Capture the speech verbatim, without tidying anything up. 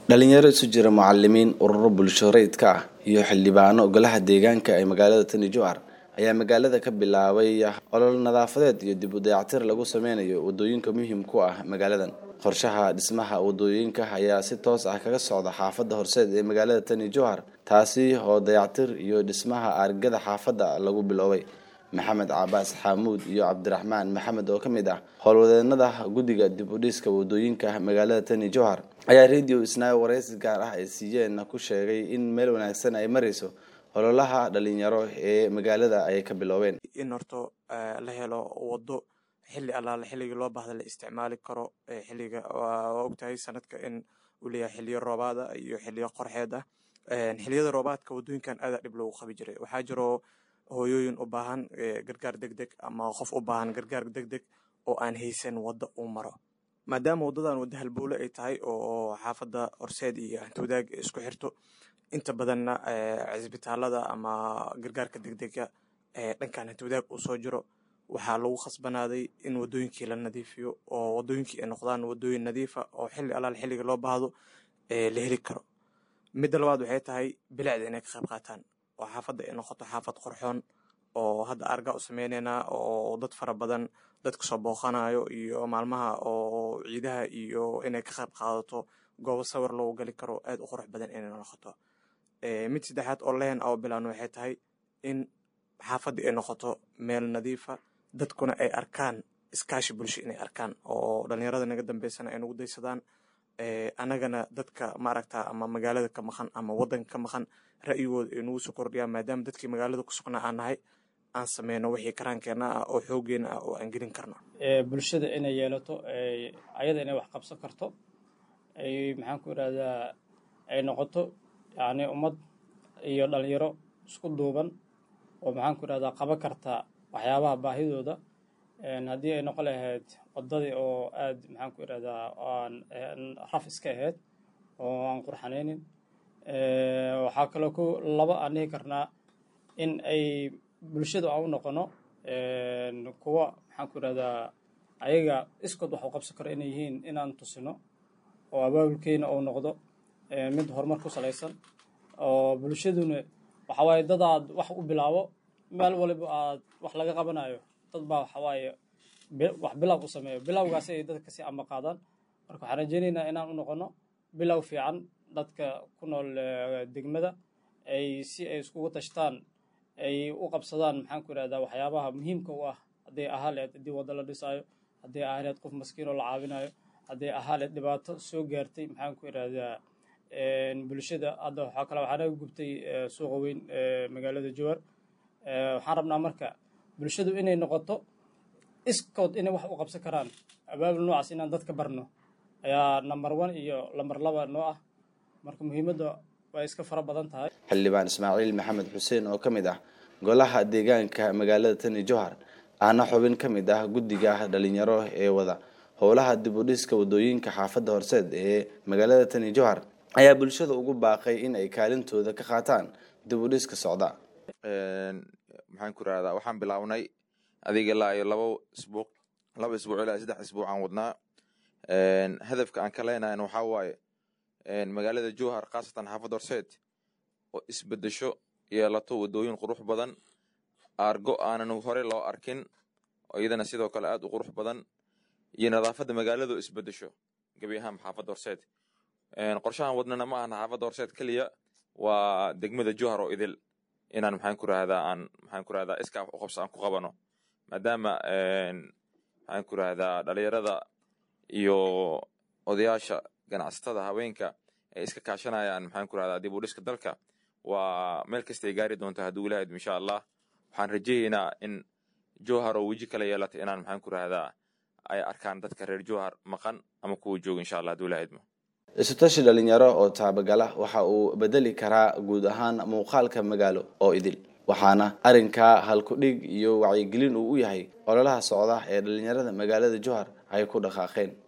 dhalinyaro isu jira macallimiin ururo bulsho rayidka ah iyo xildhibaano golaha deegaanka ee magaalada Tani Jowhar ayaa magaalada ka bilaabay olol nadaafadeed iyo dib u dayactir lagu sameynayo wadooyinka muhiimka ah magaaladan. qorshaha dhismaha wadooyinka ayaa si toos ah kaga socda xaafadda Horseed ee magaalada Tani Jowhar, taasi oo dayactir iyo dhismaha argada xaafadda lagu bilaabay. Maxamed Cabaas Xamuud iyo Cabdiraxmaan Maxamed oo kamid ah howlwadeennada guddiga dib u dhiska wadooyinka magaalada Tani Jowhar ayaa radio isna wareysi gaar ah ay siiyeen ku sheegay in meel wanaagsan ay marayso ololaha dhalinyaro ee magaalada ay ka bilaabeen. in horto la helo wado xilli allaale xilliga loo baahdo la isticmaali karo xilliga waa ogtahay sanadka in uu leeyahay xilliyo roobaad iyo xilliyo qorxeed ah. xilliyada roobaadka wadooyinkan aad dhib loogu qabi jiray. waxaa jiro hooyooyin u baahan gargaar degdeg ama qof u baahan gargaar degdeg oo aan haysan wado uu maro, maadaama wadadan wada halbowle ay tahay oo xaafadda Horseed iyo Hantuudaag isku xirto. inta badanna cisbitaalada ama gargaarka degdega ee dhankan Hantuudaag uu soo jiro waxaa lagu khasbanaaday in wadooyinkii la nadiifiyo oo wadooyinkii ay noqdaan wadooyin nadiif ah oo xilli allaal xilliga loo baahdo ee la heli karo. midda labaad waxay tahay bilicda inay ka qayb qaataan oo xaafadda ay noqoto xaafad qurxoon oo hadda arga u sameynayna oo dad fara badan dadka soo booqanayo iyo maalmaha oo ciidaha iyo inay ka qayb qaadato goobo sawir loogu gali karo aad u qurux badan inay noqoto. ee mid saddexaad oo leen oo bilaano waxay tahay in xaafadda ay noqoto meel nadiif ah, dadkuna ay arkaan iskaashi bulsho inay arkaan oo dhalinyarada naga dambeysana ay nagu daysadaan. ee anagana dadka maaragta ama magaalada ka maqan ama wadanka ka maqan ra'yigooda ay nagu soo kordhiyaan maadaama dadkii magaalada ku sugnaa aan nahay aan sameyno wixii karaankeena ah oo xoogeena ah oo aan gelin karno. ee bulshada inay yeelato ee ayada inay wax qabsan karto ay maxaan ku yiraahdaa ay noqoto yani ummad iyo dhalinyaro isku duuban oo maxaan ku yiraahdaa qaban karta waxyaabaha baahidooda. een haddii ay noqon lahayd wadadii oo aad maxaan ku yiraahdaa aan raf iska ahayd oo aan qurxanaynin. ee waxaa kaloo ku laba aan dhihi karnaa in ay bulshada u noqono een kuwa maxaan ku yiraahdaa ayaga iskood wax u qabsan karo inay yihiin inaan tusino oo abaabulkeena uu noqdo ee mid horumar ku salaysan oo bulshaduna waxa waaye dad aad wax u bilaabo meel waliba aad wax laga qabanayo dad baa waxa waaye wax bilow u sameeyo bilowgaas ay dadka si ama qaadaan. marka waxaan rajaynaynaa inaan u noqono bilow fiican dadka ku nool degmada ay si ay iskugu tashtaan ay u qabsadaan maxaan ku yiraahdaa waxyaabaha muhiimka u ah haddii ahaleed haddii wada la dhisayo haddii ahaleed qof maskiin oo la caawinayo haddii ahaleed dhibaato soo gaartay maxaan ku yiraahdaa een bulshada. hadda waxaa kale waxaa naga gubtay suuqa weyn ee magaalada Jowhar. ee waxaan rabnaa marka bulshadu inay noqoto iskood inay wax u qabsan karaan abaabul noocaas inaan dadka barno ayaa number one iyo number laba noo ah. marka muhiimadda way iska fara badan tahay. xildhibaan Ismaaciil Maxamed Xuseen oo kamid ah golaha deegaanka magaalada Tani Jowhar ana xubin kamid ah guddiga dhalinyaro ee wada howlaha dib u dhiska wadooyinka xaafadda Horseed ee magaalada Tani Jowhar ayaa bulshada ugu baaqay in ay kaalintooda ka qaataan dib u dhiska socda. een maxaan ku raadaa waxaan bilaabnay adiga ilaa iyo labo isbuuc labo isbuuc ilaa saddex isbuuc aan wadnaa. een hadafka aan ka leenahay waxa waaye een magaalada Jowhar qaasatan xaafadda Horseed oo isbedesho yeelato wadooyin qurux badan argo aanan hore loo arkin oo iyadana sidoo kale aad u qurux badan iyo nadaafadda magaalada isbedesho gabi ahaan xaafadda Horseed. een qorshahan wadnana ma aha xaafadda Horseed kaliya waa degmada Jowhar oo idil inaan maxaan ku raahdaa aan maxaan ku raahdaa iska u qabsan aan ku qabano maadaama een maxaan ku raahdaa dhalinyarada iyo odayaasha ganacsatada haweenka ay iska kaashanayaan maxaan ku raahdaa dib u dhiska dalka waa meel kasta ay gaari doonto hadduu Ilaahay insha Allah. waxaan rajaynaynaa in Jowhar oo waji kala yeelato inaan maxaan ku raahdaa ay arkaan dadka reer Jowhar maqan ama kuwa jooga insha Allah hadduu Ilaahay. isutashi dhalinyaro oo taabagala waxa uu bedeli karaa guud ahaan muuqaalka magaalo oo idil, waxaana arinka halku dhig iyo wacyigelin uu u yahay ololaha socda ee dhalinyarada magaalada Jowhar ay ku dhaqaaqeen.